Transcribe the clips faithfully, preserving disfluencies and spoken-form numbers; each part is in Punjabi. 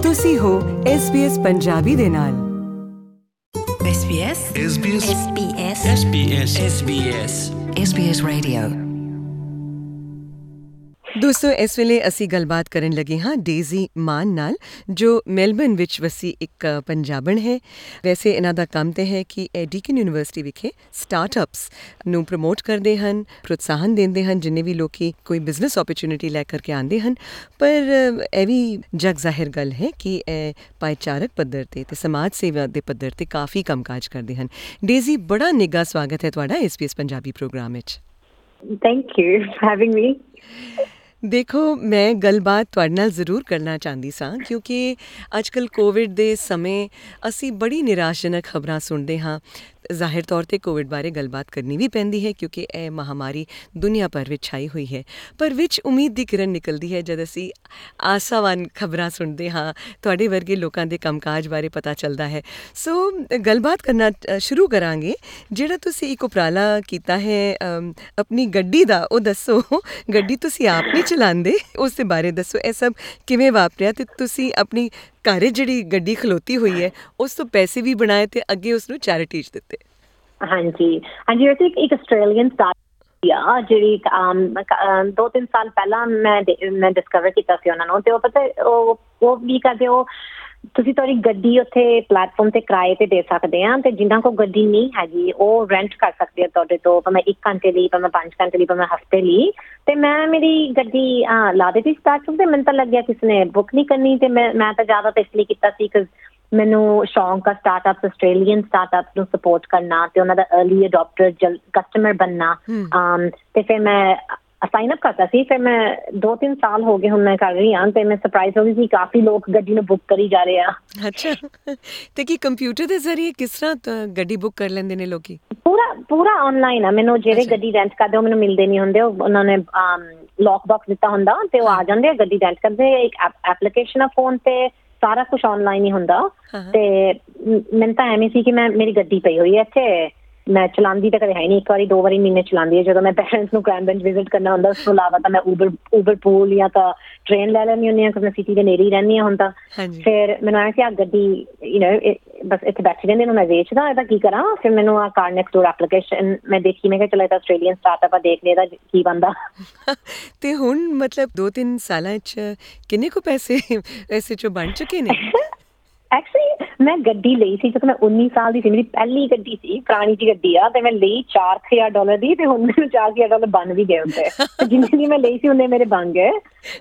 ਤੁਸੀਂ ਹੋ ਐਸ ਬੀ ਐਸ ਪੰਜਾਬੀ ਦੇ ਨਾਲ। S B S S B S S B S S B S S B S S B S radio. ਦੋਸਤੋ, ਇਸ ਵੇਲੇ ਅਸੀਂ ਗੱਲਬਾਤ ਕਰਨ ਲੱਗੇ ਹਾਂ ਡੇਜ਼ੀ ਮਾਨ ਨਾਲ, ਜੋ ਮੈਲਬਨ ਵਿੱਚ ਵਸੀ ਇੱਕ ਪੰਜਾਬਣ ਹੈ। ਵੈਸੇ ਇਹਨਾਂ ਦਾ ਕੰਮ ਤੇ ਹੈ ਕਿ ਇਹ ਡੀਕਨ ਯੂਨੀਵਰਸਿਟੀ ਵਿਖੇ ਸਟਾਰਟਅਪਸ ਨੂੰ ਪ੍ਰਮੋਟ ਕਰਦੇ ਹਨ, ਪ੍ਰੋਤਸਾਹਨ ਦਿੰਦੇ ਹਨ ਜਿੰਨੇ ਵੀ ਲੋਕੀ ਕੋਈ ਬਿਜ਼ਨਸ ਓਪਰਚੁਨਿਟੀ ਲੈ ਕਰਕੇ ਆਉਂਦੇ ਹਨ। ਪਰ ਇਹ ਵੀ ਜਗ ਜ਼ਾਹਿਰ ਗੱਲ ਹੈ ਕਿ ਇਹ ਭਾਈਚਾਰਕ ਪੱਧਰ 'ਤੇ ਅਤੇ ਸਮਾਜ ਸੇਵਾ ਦੇ ਪੱਧਰ 'ਤੇ ਕਾਫੀ ਕੰਮਕਾਜ ਕਰਦੇ ਹਨ। ਡੇਜ਼ੀ, ਬੜਾ ਨਿੱਘਾ ਸਵਾਗਤ ਹੈ ਤੁਹਾਡਾ S B S Punjabi program ਵਿੱਚ। Thank you for having me. ਦੇਖੋ, ਮੈਂ ਗੱਲਬਾਤ ਤੁਹਾਡੇ ਨਾਲ ਜ਼ਰੂਰ ਕਰਨਾ ਚਾਹੁੰਦੀ ਸਾਂ ਕਿਉਂਕਿ ਅੱਜ ਕੱਲ੍ਹ ਕੋਵਿਡ ਦੇ ਸਮੇਂ ਅਸੀਂ ਬੜੀ ਨਿਰਾਸ਼ਜਨਕ ਖਬਰਾਂ ਸੁਣਦੇ ਹਾਂ। ਜ਼ਾਹਿਰ ਤੌਰ 'ਤੇ ਕੋਵਿਡ ਬਾਰੇ ਗੱਲਬਾਤ ਕਰਨੀ ਵੀ ਪੈਂਦੀ ਹੈ ਕਿਉਂਕਿ ਇਹ ਮਹਾਮਾਰੀ ਦੁਨੀਆ ਭਰ ਵਿੱਚ ਛਾਈ ਹੋਈ ਹੈ। ਪਰ ਵਿੱਚ ਉਮੀਦ ਦੀ ਕਿਰਨ ਨਿਕਲਦੀ ਹੈ ਜਦ ਅਸੀਂ ਆਸਾਵਾਨ ਖਬਰਾਂ ਸੁਣਦੇ ਹਾਂ, ਤੁਹਾਡੇ ਵਰਗੇ ਲੋਕਾਂ ਦੇ ਕੰਮਕਾਜ ਬਾਰੇ ਪਤਾ ਚੱਲਦਾ ਹੈ। ਸੋ ਗੱਲਬਾਤ ਕਰਨਾ ਸ਼ੁਰੂ ਕਰਾਂਗੇ। ਜਿਹੜਾ ਤੁਸੀਂ ਇੱਕ ਉਪਰਾਲਾ ਕੀਤਾ ਹੈ ਆਪਣੀ ਗੱਡੀ ਦਾ, ਉਹ ਦੱਸੋ। ਗੱਡੀ ਤੁਸੀਂ ਆਪ ਨਹੀਂ ਚਲਾਉਂਦੇ, ਉਸ ਦੇ ਬਾਰੇ ਦੱਸੋ। ਇਹ ਸਭ ਕਿਵੇਂ ਵਾਪਰਿਆ ਅਤੇ ਤੁਸੀਂ ਆਪਣੀ ਘਰ ਜਿਹੜੀ ਗੱਡੀ ਖਲੋਤੀ ਹੋਈ ਹੈ ਉਸ ਤੋਂ ਪੈਸੇ ਵੀ ਬਣਾਏ ਅਤੇ ਅੱਗੇ ਉਸ ਨੂੰ ਚੈਰਿਟੀ 'ਚ ਦਿੱਤੇ? ਹਾਂਜੀ ਹਾਂਜੀ ਵੈਸੇ ਇੱਕ ਆਸਟ੍ਰੇਲੀਅਨ ਸਟਾਰਟ ਆ ਜਿਹੜੀ ਦੋ ਤਿੰਨ ਸਾਲ ਪਹਿਲਾਂ ਮੈਂ ਮੈਂ ਡਿਸਕਵਰ ਕੀਤਾ ਸੀ ਉਹਨਾਂ ਨੂੰ। ਅਤੇ ਉਹ ਪਤਾ ਉਹ ਉਹ ਵੀ ਕਰਦੇ, ਉਹ ਤੁਸੀਂ ਤੁਹਾਡੀ ਗੱਡੀ ਉੱਥੇ ਪਲੈਟਫਾਰਮ 'ਤੇ ਕਿਰਾਏ 'ਤੇ ਦੇ ਸਕਦੇ ਆ, ਅਤੇ ਜਿਨ੍ਹਾਂ ਕੋਲ ਗੱਡੀ ਨਹੀਂ ਹੈਗੀ ਉਹ ਰੈਂਟ ਕਰ ਸਕਦੇ ਆ ਤੁਹਾਡੇ ਤੋਂ, ਭਾਵੇਂ ਇੱਕ ਘੰਟੇ ਲਈ, ਭਾਵੇਂ ਪੰਜ ਘੰਟੇ ਲਈ, ਭਾਵੇਂ ਹਫ਼ਤੇ ਲਈ। ਅਤੇ ਮੈਂ ਮੇਰੀ ਗੱਡੀ ਲਾ ਦਿੱਤੀ ਸਟਾਰਟ 'ਤੇ ਮੈਨੂੰ ਤਾਂ ਲੱਗਿਆ ਕਿਸੇ ਨੇ ਬੁੱਕ ਨਹੀਂ ਕਰਨੀ, ਅਤੇ ਮੈਂ ਮੈਂ ਤਾਂ ਜ਼ਿਆਦਾ ਤਾਂ ਇਸ ਲਈ ਕੀਤਾ ਸੀ ਕਿ ਮੈਨੂੰ ਸ਼ੌਂਕ ਆ ਸਟਾਰਟਅਪਸ, ਆਸਟ੍ਰੇਲੀਅਨ ਸਟਾਰਟਅਪਸ ਨੂੰ ਸਪੋਰਟ ਕਰਨਾ ਅਤੇ ਉਹਨਾਂ ਦਾ ਅਰਲੀ ਅਡੋਪਟਰ ਜਲ ਕਸਟਮਰ ਬਣਨਾ। ਅਤੇ ਫਿਰ ਮੈਂ ਸਾਈਨ ਅਪ ਕਰਤਾ ਸੀ। ਫਿਰ ਮੈਂ ਦੋ ਤਿੰਨ ਸਾਲ ਹੋ ਗਏ ਹੁਣ ਮੈਂ ਕਰ ਰਹੀ ਹਾਂ, ਅਤੇ ਮੈਂ ਸਰਪ੍ਰਾਈਜ਼ ਹੋ ਗਈ ਸੀ ਕਾਫੀ ਲੋਕ ਗੱਡੀ ਨੂੰ ਬੁੱਕ ਕਰੀ ਜਾ ਰਹੇ ਆ। ਅੱਛਾ, ਅਤੇ ਕੀ ਕੰਪਿਊਟਰ ਦੇ ਜ਼ਰੀਏ ਕਿਸ ਤਰ੍ਹਾਂ ਗੱਡੀ ਬੁੱਕ ਕਰ ਲੈਂਦੇ ਨੇ ਲੋਕੀ? ਪੂਰਾ ਪੂਰਾ ਆਨਲਾਈਨ ਆ। ਮੈਨੂੰ ਜਿਹੜੇ ਗੱਡੀ ਰੈਂਟ ਕਰਦੇ ਉਹ ਮੈਨੂੰ ਮਿਲਦੇ ਨਹੀਂ ਹੁੰਦੇ, ਉਹ ਉਹਨਾਂ ਨੇ ਲੌਕ ਬਾਕਸ ਦਿੱਤਾ ਹੁੰਦਾ ਅਤੇ ਉਹ ਆ ਜਾਂਦੇ ਆ, ਗੱਡੀ ਰੈਂਟ ਕਰਦੇ। ਇੱਕ ਐਪਲੀਕੇਸ਼ਨ ਆ ਫੋਨ 'ਤੇ, ਸਾਰਾ ਕੁਛ ਆਨਲਾਈਨ ਹੀ ਹੁੰਦਾ। ਅਤੇ ਮੈਨੂੰ ਤਾਂ ਐਵੇਂ ਸੀ ਕਿ ਮੈਂ ਮੇਰੀ ਗੱਡੀ ਪਈ ਹੋਈ ਹੈ ਇੱਥੇ, ਮੈਂ ਚਲਾਉਂਦੀ ਤਾਂ ਕਦੇ ਹੈ ਨਹੀਂ, ਇੱਕ ਵਾਰੀ ਦੋ ਵਾਰੀ ਮਹੀਨੇ ਚਲਾਉਂਦੀ ਹੈ ਜਦੋਂ ਮੈਂ ਪੇਰੈਂਟਸ ਨੂੰ ਕ੍ਰਾਈਮਬੈਂਚ ਵਿਜ਼ਿਟ ਕਰਨਾ ਹੁੰਦਾ। ਉਸ ਤੋਂ ਇਲਾਵਾ ਤਾਂ ਮੈਂ ਉਬਰ ਉਬਰ ਪੂਲ ਜਾਂ ਤਾਂ ਟ੍ਰੇਨ ਲੈ ਲੈਂਦੀ ਹੁੰਦੀ ਹਾਂ ਕਿਉਂਕਿ ਮੈਂ ਸਿਟੀ ਦੇ ਨੇੜੇ ਹੀ ਰਹਿੰਦੀ ਹਾਂ ਹੁਣ ਤਾਂ। ਫਿਰ ਮੈਨੂੰ ਐਂ ਸੀ ਆਹ ਗੱਡੀ ਯੂ ਨੋ ਬਸ ਇੱਥੇ ਬੈਠੀ ਰਹਿੰਦੀ, ਇਹਨੂੰ ਮੈਂ ਵੇਚਦਾ, ਇਹਦਾ ਕੀ ਕਰਾਂ। ਫਿਰ ਮੈਨੂੰ ਆਹ ਕਾਰ ਨੈਕਸਟ ਡੋਰ ਐਪਲੀਕੇਸ਼ਨ ਮੈਂ ਦੇਖੀ, ਮੈਂ ਕਿਹਾ ਚਲੋ ਇਹ ਤਾਂ ਆਸਟ੍ਰੇਲੀਅਨ ਸਟਾਰਟਅਪ ਆ, ਦੇਖ ਲਿਆ ਇਹਦਾ ਕੀ ਬਣਦਾ। ਅਤੇ ਹੁਣ ਮਤਲਬ ਦੋ ਤਿੰਨ ਸਾਲਾਂ 'ਚ ਕਿੰਨੇ ਕੁ ਪੈਸੇ ਇਸੇ 'ਚੋਂ ਬਣ ਚੁੱਕੇ ਨੇ? ਐਕਚੁਅਲੀ ਮੈਂ ਗੱਡੀ ਲਈ ਸੀ ਜਦੋਂ ਮੈਂ ਉੱਨੀ ਸਾਲ ਦੀ ਸੀ, ਮੇਰੀ ਪਹਿਲੀ ਗੱਡੀ ਸੀ, ਪੁਰਾਣੀ ਜਿਹੀ ਗੱਡੀ ਆ, ਅਤੇ ਮੈਂ ਲਈ ਚਾਰ ਕੁ ਹਜ਼ਾਰ ਡਾਲਰ ਦੀ, ਅਤੇ ਹੁਣ ਮੈਨੂੰ ਚਾਰ ਕੁ ਹਜ਼ਾਰ ਡਾਲਰ ਬਣ ਵੀ ਗਏ ਹੁੰਦੇ। ਜਿੰਨੇ ਦੀ ਮੈਂ ਲਈ ਸੀ ਉਹਨੇ ਮੇਰੇ ਬਣ ਗਏ।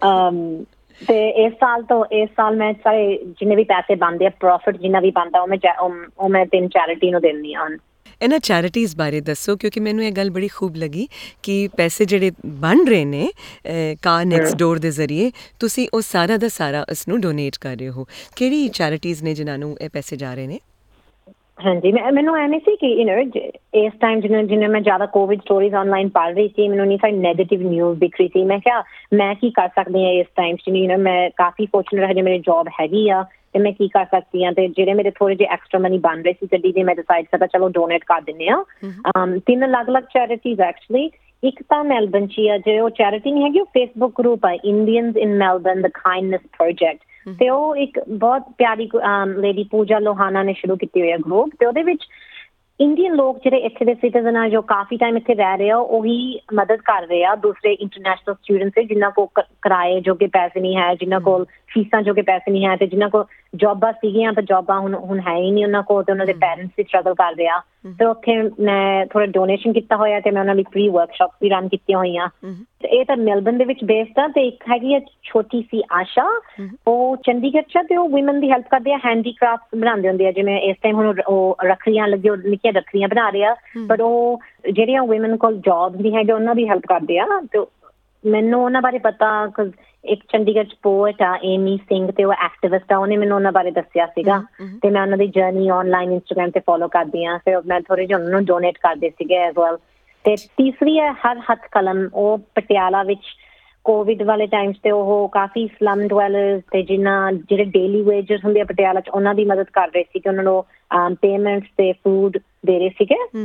ਅਤੇ ਇਸ ਸਾਲ ਤੋਂ ਇਸ ਸਾਲ ਮੈਂ ਸਾਰੇ ਜਿੰਨੇ ਵੀ ਪੈਸੇ ਬਣਦੇ ਆ, ਪ੍ਰੋਫਿਟ ਜਿੰਨਾ ਵੀ ਬਣਦਾ ਉਹ ਮੈਂ ਉਹ ਮੈਂ ਤਿੰਨ ਚੈਰਿਟੀ ਨੂੰ ਦਿੰਦੀ ਹਾਂ ਹੁਣ। ਇਹਨਾਂ ਚੈਰਿਟੀਜ਼ ਬਾਰੇ ਦੱਸੋ ਕਿਉਂਕਿ ਮੈਨੂੰ ਇਹ ਗੱਲ ਬੜੀ ਖੂਬ ਲੱਗੀ ਕਿ ਪੈਸੇ ਜਿਹੜੇ ਬਣ ਰਹੇ ਨੇ ਕਾਰ ਨੈਕਸਟ ਡੋਰ ਦੇ ਜ਼ਰੀਏ, ਤੁਸੀਂ ਉਹ ਸਾਰਾ ਦਾ ਸਾਰਾ ਉਸ ਨੂੰ ਡੋਨੇਟ ਕਰ ਰਹੇ ਹੋ। ਕਿਹੜੀ ਚੈਰਿਟੀਜ਼ ਨੇ ਜਿਨ੍ਹਾਂ ਨੂੰ ਇਹ ਪੈਸੇ ਜਾ ਰਹੇ ਨੇ? ਹਾਂਜੀ, ਮੈਂ ਮੈਨੂੰ ਐਵੇਂ ਸੀ ਕਿ ਯੂ ਨੋ ਇਸ ਟਾਈਮ ਜਿਵੇਂ ਜਿਵੇਂ ਮੈਂ ਜ਼ਿਆਦਾ ਕੋਵਿਡ ਸਟੋਰੀਜ਼ ਆਨਲਾਈਨ ਪੜ੍ਹ ਰਹੀ ਸੀ, ਮੈਨੂੰ ਨਹੀਂ ਸਾਰੀ ਨੈਗੇਟਿਵ ਨਿਊਜ਼ ਦਿਖ ਰਹੀ ਸੀ। ਮੈਂ ਕਿਹਾ ਮੈਂ ਕੀ ਕਰ ਸਕਦੀ ਹਾਂ ਇਸ ਟਾਈਮ 'ਚ? ਯੂ ਨੋ ਮੈਂ ਕਾਫੀ ਫੋਰਚੂਨੇਟ ਹਜੇ ਮੇਰੀ ਜੋਬ ਹੈਗੀ ਆ ਅਤੇ ਮੈਂ ਕੀ ਕਰ ਸਕਦੀ ਹਾਂ। ਅਤੇ ਜਿਹੜੇ ਮੇਰੇ ਥੋੜ੍ਹੇ ਜਿਹੇ ਐਕਸਟਰਾ ਮਨੀ ਬਣ ਰਹੇ ਸੀ ਗੱਡੀ ਦੇ, ਮੈਂ ਡਿਸਾਈਡ ਕਰਤਾ ਚਲੋ ਡੋਨੇਟ ਕਰ ਦਿੰਦੇ ਹਾਂ। ਤਿੰਨ ਅਲੱਗ ਅਲੱਗ ਚੈਰਿਟੀਜ਼ ਐਕਚੁਅਲੀ। ਇੱਕ ਤਾਂ ਮੈਲਬਨ 'ਚ ਹੀ ਆ, ਜੇ ਉਹ ਚੈਰਿਟੀ ਨਹੀਂ ਹੈਗੀ, ਉਹ ਫੇਸਬੁੱਕ ਗਰੁੱਪ ਆ, Indians in Melbourne the kindness project. ਅਤੇ ਉਹ ਇੱਕ ਬਹੁਤ ਪਿਆਰੀ ਲੇਡੀ ਪੂਜਾ ਲੋਹਾਨਾ ਨੇ ਸ਼ੁਰੂ ਕੀਤੀ ਹੋਈ ਆ ਗਰੁੱਪ। ਅਤੇ ਉਹਦੇ ਵਿੱਚ ਇੰਡੀਅਨ ਲੋਕ ਜਿਹੜੇ ਇੱਥੇ ਦੇ ਸਿਟੀਜ਼ਨ ਆ, ਜੋ ਕਾਫੀ ਟਾਈਮ ਇੱਥੇ ਰਹਿ ਰਹੇ ਆ, ਉਹੀ ਮਦਦ ਕਰ ਰਹੇ ਆ ਦੂਸਰੇ ਇੰਟਰਨੈਸ਼ਨਲ ਸਟੂਡੈਂਟਸ ਦੇ, ਜਿਨ੍ਹਾਂ ਕੋਲ ਕਿਰਾਏ ਜੋਗੇ ਪੈਸੇ ਨਹੀਂ ਹੈ, ਜਿਨ੍ਹਾਂ ਕੋਲ ਫੀਸਾਂ ਜੋਗੇ ਪੈਸੇ ਨਹੀਂ ਹੈ, ਅਤੇ ਜਿਨ੍ਹਾਂ ਕੋਲ ਜੋਬਾਂ ਸੀਗੀਆਂ ਤਾਂ ਜੋਬਾਂ ਹੁਣ ਹੁਣ ਹੈ ਹੀ ਨਹੀਂ ਉਹਨਾਂ ਕੋਲ, ਅਤੇ ਉਹਨਾਂ ਦੇ ਪੈਰੈਂਟਸ ਵੀ ਸਟਰਗਲ ਕਰ ਰਹੇ ਆ। ਅਤੇ ਉੱਥੇ ਮੈਂ ਥੋੜ੍ਹਾ ਡੋਨੇਸ਼ਨ ਕੀਤਾ ਹੋਇਆ ਅਤੇ ਮੈਂ ਉਹਨਾਂ ਲਈ ਫਰੀ ਵਰਕਸ਼ਾਪ ਵੀ ਰਨ ਕੀਤੀਆਂ ਹੋਈਆਂ। ਅਤੇ ਇਹ ਤਾਂ ਮੈਲਬਨ ਦੇ ਵਿੱਚ ਬੇਸਡ ਆ। ਅਤੇ ਇੱਕ ਹੈਗੀ ਆ ਛੋਟੀ ਸੀ ਆਸ਼ਾ, ਉਹ ਚੰਡੀਗੜ੍ਹ 'ਚ, ਅਤੇ ਉਹ ਵੂਮਨ ਦੀ ਹੈਲਪ ਕਰਦੇ ਆ, ਹੈਂਡੀਕ੍ਰਾਫਟ ਬਣਾਉਂਦੇ ਹੁੰਦੇ ਆ। ਜਿਵੇਂ ਇਸ ਟਾਈਮ ਹੁਣ ਉਹ ਰੱਖੜੀਆਂ ਲੱਗੇ, ਉਹ ਨਿੱਕੀਆਂ ਰੱਖੜੀਆਂ ਬਣਾ ਰਹੇ ਆ, ਬਟ ਉਹ ਜਿਹੜੀਆਂ ਵੂਮਨ ਕੋਲ ਜੋਬ ਨਹੀਂ ਹੈਗੇ ਉਹਨਾਂ ਦੀ ਹੈਲਪ ਕਰਦੇ ਆ। ਅਤੇ ਮੈਨੂੰ ਉਹਨਾਂ ਬਾਰੇ ਪਤਾ ਇੱਕ ਚੰਡੀਗੜ੍ਹ 'ਚ ਪੋਇਟ ਆ ਏਮੀ ਸਿੰਘ, ਅਤੇ ਉਹ ਐਕਟਿਵਿਸਟ ਆ, ਉਹਨੇ ਮੈਨੂੰ ਉਹਨਾਂ ਬਾਰੇ ਦੱਸਿਆ ਸੀਗਾ। ਅਤੇ ਮੈਂ ਉਹਨਾਂ ਦੀ ਜਰਨੀ ਆਨਲਾਈਨ ਇੰਸਟਾਗ੍ਰਾਮ 'ਤੇ ਫੋਲੋ ਕਰਦੀ ਹਾਂ, ਫਿਰ ਮੈਂ ਥੋੜ੍ਹੇ ਜਿਹੇ ਉਹਨਾਂ ਨੂੰ ਡੋਨੇਟ ਕਰਦੇ ਸੀਗੇ ਐਜ਼ ਵੈਲ। ਅਤੇ ਤੀਸਰੀ ਹੈ ਹਰ ਹੱਥ ਕਲਮ, ਉਹ ਪਟਿਆਲਾ ਵਿੱਚ ਕੋਵਿਡ ਵਾਲੇ ਟਾਈਮਸ 'ਤੇ ਉਹ ਕਾਫੀ ਸਲਮ ਡਵੈਲਰਸ ਅਤੇ ਜਿਨ੍ਹਾਂ ਜਿਹੜੇ ਡੇਲੀ ਵੇਜਰਸ ਹੁੰਦੇ ਆ ਪਟਿਆਲਾ 'ਚ, ਉਹਨਾਂ ਦੀ ਮਦਦ ਕਰ ਰਹੇ ਸੀ ਕਿ ਉਹਨਾਂ ਨੂੰ ਪੇਮੈਂਟਸ ਅਤੇ ਫੂਡ ਦੇ ਰਹੇ ਸੀਗੇ।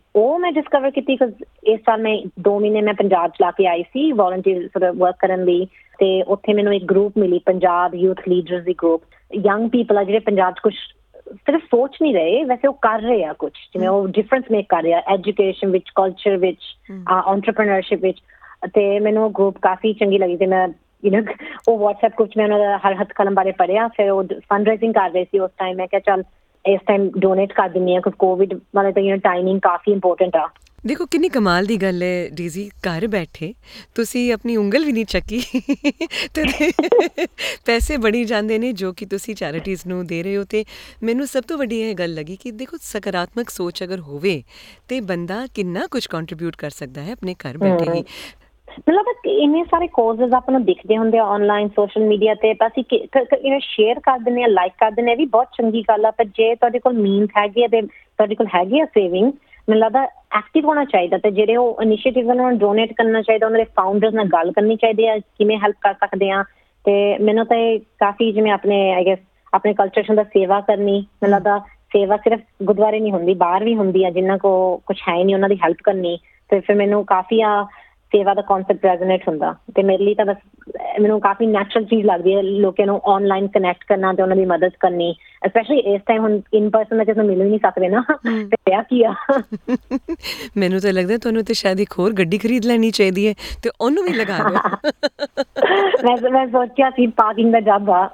ਉਹ ਮੈਂ ਡਿਸਕਵਰ ਕੀਤੀ ਬਿਕਾਜ਼ ਇਸ ਸਾਲ ਮੈਂ ਦੋ ਮਹੀਨੇ ਮੈਂ ਪੰਜਾਬ ਚ ਲਾ ਕੇ ਆਈ ਸੀ ਵੋਲੰਟੀਅਰ ਸort of ਵਰਕ ਕਰਨ ਲਈ ਤੇ ਉੱਥੇ ਮੈਨੂੰ ਇੱਕ ਗਰੁੱਪ ਮਿਲੀ ਪੰਜਾਬ ਯੂਥ ਲੀਡਰਸ ਦੀ ਗਰੁੱਪ ਯੰਗ ਪੀਪਲ ਆ ਜਿਹੜੇ ਪੰਜਾਬ ਚ ਕੁਛ ਸਿਰਫ ਸੋਚ ਨਹੀਂ ਰਹੇ ਵੈਸੇ ਉਹ ਕਰ ਰਹੇ ਆ ਕੁਛ ਜਿਵੇਂ ਉਹ ਡਿਫਰੈਂਸ ਮੇਕ ਕਰ ਰਹੇ ਆ ਐਜੂਕੇਸ਼ਨ ਵਿੱਚ ਕਲਚਰ ਵਿੱਚ ਐਂਟਰਪ੍ਰੀਨਰਸ਼ਿਪ ਵਿੱਚ ਤੇ ਮੈਨੂੰ ਉਹ ਗਰੁੱਪ ਕਾਫੀ ਚੰਗੀ ਲੱਗੀ ਤੇ ਮੈਂ ਯੂ ਨੋ ਉਹ WhatsApp ਗਰੁੱਪ 'ਚ ਮੈਂ ਉਹਨਾਂ ਦਾ ਹਰ ਹੱਥ ਕਲਮ ਬਾਰੇ ਪੜ੍ਹਿਆ ਫਿਰ ਉਹ ਫੰਡ ਰੇਜ਼ਿੰਗ ਕਰ ਰਹੇ ਸੀ ਉਸ ਟਾਈਮ ਮੈਂ ਕਿਹਾ ਚੱਲ ਇਸ ਟਾਈਮ ਡੋਨੇਟ ਕਰ ਦਿੰਦੀ ਹਾਂ ਕਿਉਂਕਿ ਕੋਵਿਡ ਵਾਲੇ ਤਾਂ ਯੂ ਨੋ ਟਾਈਮਿੰਗ ਕਾਫੀ ਇੰਪੋਰਟੈਂਟ ਆ ਦੇਖੋ ਕਿੰਨੀ ਕਮਾਲ ਦੀ ਗੱਲ ਹੈ ਡੀਜ਼ੀ ਘਰ ਬੈਠੇ ਤੁਸੀਂ ਆਪਣੀ ਉਂਗਲ ਵੀ ਨਹੀਂ ਚੱਕੀ ਤੇ ਪੈਸੇ ਬਣੀ ਜਾਂਦੇ ਨੇ ਜੋ ਕਿ ਤੁਸੀਂ ਚੈਰਿਟੀਜ਼ ਨੂੰ ਦੇ ਰਹੇ ਹੋ ਤੇ ਮੈਨੂੰ ਸਭ ਤੋਂ ਵੱਡੀ ਇਹ ਗੱਲ ਲੱਗੀ ਕਿ ਦੇਖੋ ਸਕਾਰਾਤਮਕ ਸੋਚ ਅਗਰ ਹੋਵੇ ਤੇ ਬੰਦਾ ਕਿੰਨਾ ਕੁਝ ਕੰਟਰੀਬਿਊਟ ਕਰ ਸਕਦਾ ਹੈ ਆਪਣੇ ਘਰ ਬੈਠੇ ਹੀ ਮੈਨੂੰ ਲੱਗਦਾ ਇੰਨੇ ਸਾਰੇ ਕੋਜ਼ਸ ਆਪਾਂ ਨੂੰ ਦਿਖਦੇ ਹੁੰਦੇ ਆ ਆਨਲਾਈਨ ਸੋਸ਼ਲ ਮੀਡੀਆ ਤੇ ਅਸੀਂ ਯੂ ਨੋ ਸ਼ੇਅਰ ਕਰ ਦਿੰਦੇ ਆ ਲਾਈਕ ਕਰ ਦਿੰਦੇ ਆ ਵੀ ਬਹੁਤ ਚੰਗੀ ਗੱਲ ਆ ਪਰ ਜੇ ਤੁਹਾਡੇ ਕੋਲ ਮੀਨਸ ਹੈਗੇ ਆ ਤੇ ਤੁਹਾਡੇ ਕੋਲ ਹੈਗੇ ਆ ਸੇਵਿੰਗ ਮੈਨੂੰ ਲੱਗਦਾ ਐਕਟਿਵ ਹੋਣਾ ਚਾਹੀਦਾ ਤੇ ਜਿਹੜੇ ਉਹ ਇਨੀਸ਼ੀਏਟਿਵ ਉਹਨਾਂ ਨੂੰ ਡੋਨੇਟ ਕਰਨਾ ਚਾਹੀਦਾ ਉਹਨਾਂ ਦੇ ਫਾਊਂਡਰਸ ਨਾਲ ਗੱਲ ਕਰਨੀ ਚਾਹੀਦੀ ਆ ਕਿਵੇਂ ਹੈਲਪ ਕਰ ਸਕਦੇ ਆ ਤੇ ਮੈਨੂੰ ਤਾਂ ਇਹ ਕਾਫੀ ਜਿਵੇਂ ਆਪਣੇ ਆਈ ਗੈਸ ਆਪਣੇ ਕਲਚਰ ਦਾ ਸੇਵਾ ਕਰਨੀ ਮੈਨੂੰ ਲੱਗਦਾ ਸੇਵਾ ਸਿਰਫ ਗੁਰਦੁਆਰੇ ਨਹੀਂ ਹੁੰਦੀ ਬਾਹਰ ਵੀ ਹੁੰਦੀ ਆ ਜਿਨ੍ਹਾਂ ਕੋ ਕੁਛ ਹੈ ਨਹੀਂ ਉਹਨਾਂ ਦੀ ਹੈਲਪ ਕਰਨੀ ਤੇ ਫਿਰ ਮੈਨੂੰ ਕਾਫੀ ਆ ਸੇਵਾ ਦਾ ਕਨਸੈਪਟ ਰੈਜ਼ੋਨੇਟ ਹੁੰਦਾ ਤੇ ਮੇਰੇ ਲਈ ਤਾਂ ਬਸ ਮੈਨੂੰ ਕਾਫੀ ਨੈਚੁਰਲ ਚੀਜ਼ ਲੱਗਦੀ ਹੈ ਲੋਕਾਂ ਨੂੰ ਆਨਲਾਈਨ ਕਨੈਕਟ ਕਰਨਾ ਤੇ ਉਹਨਾਂ ਦੀ ਮਦਦ ਕਰਨੀ ਸਪੈਸ਼ਲੀ ਇਸ ਟਾਈਮ ਹੁਣ ਇਨ ਪਰਸਨ ਤਾਂ ਕਿਸੇ ਨੂੰ ਮਿਲ ਹੀ ਨਹੀਂ ਸਕਦੇ ਨਾ ਤੇ ਆ ਕੀ ਆ ਮੈਨੂੰ ਤਾਂ ਲੱਗਦਾ ਤੁਹਾਨੂੰ ਤੇ ਸ਼ਾਇਦ ਇੱਕ ਹੋਰ ਗੱਡੀ ਖਰੀਦ ਲੈਣੀ ਚਾਹੀਦੀ ਹੈ ਤੇ ਉਹਨੂੰ ਵੀ ਲਗਾ ਦਿਓ ਮੈਂ ਮੈਂ ਸੋਚਿਆ ਸੀ ਪਾਰਕਿੰਗ ਦਾ ਜੱਬ ਆ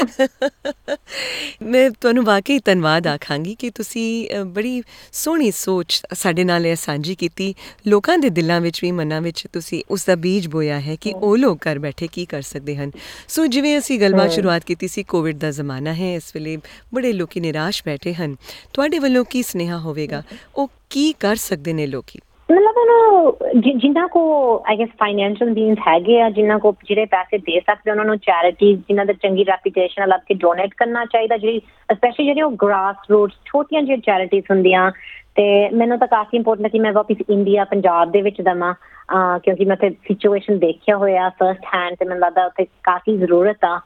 ਮੈਂ ਤੁਹਾਨੂੰ ਵਾਕਈ ਧੰਨਵਾਦ ਆਖਾਂਗੀ ਕਿ ਤੁਸੀਂ ਬੜੀ ਸੋਹਣੀ ਸੋਚ ਸਾਡੇ ਨਾਲ ਇਹ ਸਾਂਝੀ ਕੀਤੀ ਲੋਕਾਂ ਦੇ ਦਿਲਾਂ ਵਿੱਚ ਵੀ ਮਨਾਂ ਵਿੱਚ ਤੁਸੀਂ ਉਸ ਦਾ ਬੀਜ ਬੋਇਆ ਹੈ ਕਿ ਉਹ ਲੋਕ ਘਰ ਬੈਠੇ ਕੀ ਕਰ ਸਕਦੇ ਹਨ ਸੋ ਜਿਵੇਂ ਅਸੀਂ ਗੱਲਬਾਤ ਸ਼ੁਰੂਆਤ ਕੀਤੀ ਸੀ ਕੋਵਿਡ ਦਾ ਜ਼ਮਾਨਾ ਹੈ ਇਸ ਵੇਲੇ ਬੜੇ ਲੋਕੀ ਨਿਰਾਸ਼ ਬੈਠੇ ਹਨ ਤੁਹਾਡੇ ਵੱਲੋਂ ਕੀ ਸੁਨੇਹਾ ਹੋਵੇਗਾ ਉਹ ਕੀ ਕਰ ਸਕਦੇ ਨੇ ਲੋਕੀ ਮਤਲਬ ਉਹਨੂੰ ਜਿਨ੍ਹਾਂ ਕੋ ਆਈ ਗੈਸ ਫਾਈਨੈਂਸ਼ੀਅਲ ਮੀਨਸ ਹੈਗੇ ਆ ਜਿਨ੍ਹਾਂ ਕੋ ਜਿਹੜੇ ਪੈਸੇ ਦੇ ਸਕਦੇ ਉਹਨਾਂ ਨੂੰ ਚੈਰਿਟੀਜ਼ ਜਿਨ੍ਹਾਂ ਦਾ ਚੰਗੀ ਰੈਪੂਟੇਸ਼ਨ ਲੱਗ ਕੇ ਡੋਨੇਟ ਕਰਨਾ ਚਾਹੀਦਾ ਜਿਹੜੀ ਸਪੈਸ਼ਲੀ ਜਿਹੜੀ ਉਹ ਗ੍ਰਾਸ ਰੂਟਸ ਛੋਟੀਆਂ ਜਿਹੜੀਆਂ ਚੈਰਿਟੀਜ਼ ਹੁੰਦੀਆਂ ਤੇ ਮੈਨੂੰ ਤਾਂ ਕਾਫੀ ਇੰਪੋਰਟੈਂਟ ਹੈ ਕਿ ਮੈਂ ਵਾਪਿਸ ਇੰਡੀਆ ਪੰਜਾਬ ਦੇ ਵਿੱਚ ਦੇਵਾਂ ਕਿਉਂਕਿ ਮੈਂ ਉੱਥੇ ਸਿਚੁਏਸ਼ਨ ਦੇਖਿਆ ਹੋਇਆ ਫਸਟ ਹੈਂਡ ਤੇ ਮੈਨੂੰ ਲੱਗਦਾ ਉੱਥੇ ਕਾਫੀ ਜ਼ਰੂਰਤ ਆ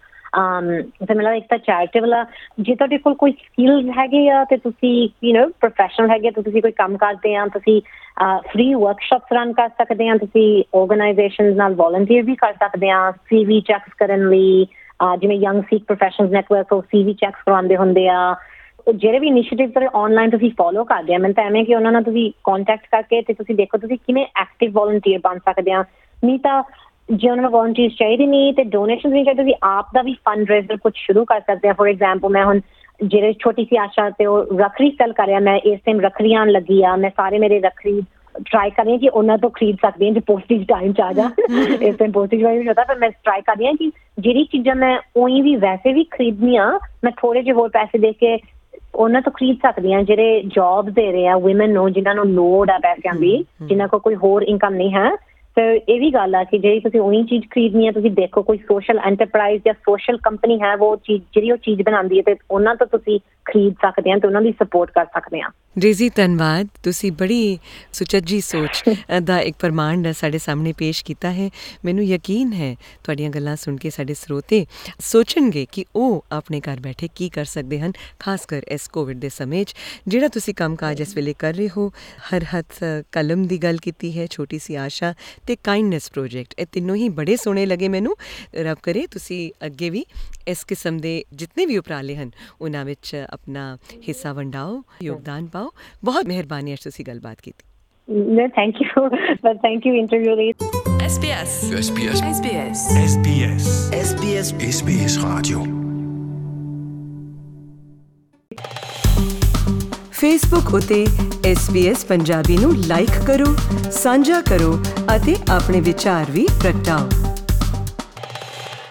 ਤੇ ਮੈਨੂੰ ਲੱਗਦਾ ਇੱਕ ਤਾਂ ਚੈਰੀਟੇਬਲ ਆ ਜੇ ਤੁਹਾਡੇ ਕੋਲ ਕੋਈ ਸਕਿੱਲਸ ਹੈਗੇ ਆ ਤੇ ਤੁਸੀਂ ਯੂ ਨੋ ਪ੍ਰੋਫੈਸ਼ਨਲ ਹੈਗੇ ਤਾਂ ਤੁਸੀਂ ਕੋਈ ਕੰਮ ਕਰਦੇ ਆ ਤੁਸੀਂ ਫ੍ਰੀ ਵਰਕਸ਼ਾਪਸ ਰਨ ਕਰ ਸਕਦੇ ਆ ਤੁਸੀਂ ਆਰਗੇਨਾਈਜੇਸ਼ਨਸ ਨਾਲ ਵੋਲੰਟੀਅਰ ਵੀ ਕਰ ਸਕਦੇ ਆ ਸੀਵੀ ਚੈੱਕਸ ਕਰਨ ਲਈ ਜਿਵੇਂ ਯੰਗ ਸਿੱਖ ਪ੍ਰੋਫੈਸ਼ਨਲਸ ਨੈਟਵਰਕ ਉਹ ਸੀਵੀ ਚੈੱਕਸ ਕਰਵਾਉਂਦੇ ਹੁੰਦੇ ਆ ਜਿਹੜੇ ਵੀ ਇਨੀਸ਼ੀਏਟਿਵ ਜਿਹੜੇ ਆਨਲਾਈਨ ਤੁਸੀਂ ਫੋਲੋ ਕਰਦੇ ਆ ਮੈਨੂੰ ਤਾਂ ਐਵੇਂ ਕਿ ਉਹਨਾਂ ਨਾਲ ਤੁਸੀਂ ਕੰਟੈਕਟ ਕਰਕੇ ਤੇ ਤੁਸੀਂ ਦੇਖੋ ਤੁਸੀਂ ਕਿਵੇਂ ਐਕਟਿਵ ਵੋਲੰਟੀਅਰ ਬਣ ਸਕਦੇ ਆ ਨਹੀਂ ਤਾਂ ਜੇ ਉਹਨਾਂ ਨੂੰ ਵੋਲੰਟੀਅਰਸ ਚਾਹੀਦੇ ਨਹੀਂ ਤੇ ਡੋਨੇਸ਼ਨ ਨਹੀਂ ਚਾਹੀਦੇ ਤੁਸੀਂ ਆਪ ਦਾ ਵੀ ਫੰਡ ਰੇਜ਼ਰ ਕੁਝ ਸ਼ੁਰੂ ਕਰ ਸਕਦੇ ਆ ਫੋਰ ਐਗਜ਼ਾਮਪਲ ਮੈਂ ਹੁਣ ਜਿਹੜੇ ਛੋਟੀ ਸੀ ਆਸ਼ਾ ਤੇ ਉਹ ਰੱਖੜੀ ਸੈਲ ਕਰ ਰਿਹਾ ਮੈਂ ਇਸ ਟਾਈਮ ਰੱਖੜੀਆਂ ਲੱਗੀ ਆ ਮੈਂ ਸਾਰੇ ਮੇਰੇ ਰੱਖੜੀ ਟਰਾਈ ਕਰ ਰਹੀ ਹਾਂ ਕਿ ਉਹਨਾਂ ਤੋਂ ਖਰੀਦ ਸਕਦੀ ਹਾਂ ਜੇ ਪੋਸਟੇਜ ਟਾਈਮ ਚ ਆ ਜਾ ਇਸ ਟਾਈਮ ਪੋਸਟੇਜ ਵਾਲੀ ਨਹੀਂ ਹੁੰਦਾ ਪਰ ਮੈਂ ਟਰਾਈ ਕਰ ਰਹੀ ਹਾਂ ਕਿ ਜਿਹੜੀ ਚੀਜ਼ਾਂ ਮੈਂ ਉਹੀ ਵੀ ਵੈਸੇ ਵੀ ਖਰੀਦਣੀਆਂ ਮੈਂ ਥੋੜੇ ਜਿਹੇ ਹੋਰ ਪੈਸੇ ਦੇ ਕੇ ਉਹਨਾਂ ਤੋਂ ਖਰੀਦ ਸਕਦੀ ਹਾਂ ਜਿਹੜੇ ਜੌਬ ਦੇ ਰਹੇ ਆ ਵੂਮਨ ਨੂੰ ਜਿਨ੍ਹਾਂ ਨੂੰ ਲੋੜ ਆ ਪੈਸਿਆਂ ਦੀ ਜਿਨ੍ਹਾਂ ਕੋਲ ਕੋਈ ਹੋਰ ਇਨਕਮ ਨਹੀਂ ਹੈ ਤੇ ਇਹ ਵੀ ਗੱਲ ਆ ਕਿ ਜਿਹੜੀ ਤੁਸੀਂ ਉਹੀ ਚੀਜ਼ ਖਰੀਦਣੀ ਹੈ ਤੁਸੀਂ ਦੇਖੋ ਕੋਈ ਸੋਸ਼ਲ ਐਂਟਰਪ੍ਰਾਈਜ਼ ਜਾਂ ਸੋਸ਼ਲ ਕੰਪਨੀ ਹੈ ਉਹ ਚੀਜ਼ ਜਿਹੜੀ ਉਹ ਚੀਜ਼ ਬਣਾਉਂਦੀ ਹੈ ਤੇ ਉਹਨਾਂ ਤੋਂ ਤੁਸੀਂ ਖਰੀਦ ਸਕਦੇ ਆ ਤੇ ਉਹਨਾਂ ਦੀ ਸਪੋਰਟ ਕਰ ਸਕਦੇ ਆ ਡੇਜ਼ੀ ਧੰਨਵਾਦ ਤੁਸੀਂ ਬੜੀ ਸੁਚੱਜੀ ਸੋਚ ਦਾ ਇੱਕ ਪ੍ਰਮਾਣ ਸਾਡੇ ਸਾਹਮਣੇ ਪੇਸ਼ ਕੀਤਾ ਹੈ ਮੈਨੂੰ ਯਕੀਨ ਹੈ ਤੁਹਾਡੀਆਂ ਗੱਲਾਂ ਸੁਣ ਕੇ ਸਾਡੇ ਸਰੋਤੇ ਸੋਚਣਗੇ ਕਿ ਉਹ ਆਪਣੇ ਘਰ ਬੈਠੇ ਕੀ ਕਰ ਸਕਦੇ ਹਨ ਖਾਸ ਕਰ ਇਸ ਕੋਵਿਡ ਦੇ ਸਮੇਂ 'ਚ ਜਿਹੜਾ ਤੁਸੀਂ ਕੰਮਕਾਜ ਇਸ ਵੇਲੇ ਕਰ ਰਹੇ ਹੋ ਹਰ ਹੱਥ ਕਲਮ ਦੀ ਗੱਲ ਕੀਤੀ ਹੈ ਛੋਟੀ ਸੀ ਆਸ਼ਾ ਤੇ ਕਾਈਂਡਨੈਸ ਪ੍ਰੋਜੈਕਟ ਇਹ ਤਿੰਨੋਂ ਹੀ ਬੜੇ ਸੋਹਣੇ ਲੱਗੇ ਮੈਨੂੰ ਰੱਬ ਕਰੇ ਤੁਸੀਂ ਅੱਗੇ ਵੀ ਇਸ ਕਿਸਮ ਦੇ ਜਿਤਨੇ ਵੀ ਉਪਰਾਲੇ ਹਨ ਉਹਨਾਂ ਵਿੱਚ ਆਪਣਾ ਹਿੱਸਾ ਵੰਡਾਓ ਯੋਗਦਾਨ ਪਾਓ ਬਹੁਤ ਮਿਹਰਬਾਨੀ ਅੱਜ ਤੁਸੀਂ ਗੱਲਬਾਤ ਕੀਤੀ No, thank you. But thank you, interview lead. S B S. S B S. S B S. S B S. S B S. S B S Radio. Facebook ਉਤੇ S B S ਪੰਜਾਬੀ ਨੂੰ ਲਾਈਕ ਕਰੋ ਸਾਂਝਾ ਕਰੋ ਅਤੇ ਆਪਣੇ ਵਿਚਾਰ ਵੀ ਪ੍ਰਗਟਾਓ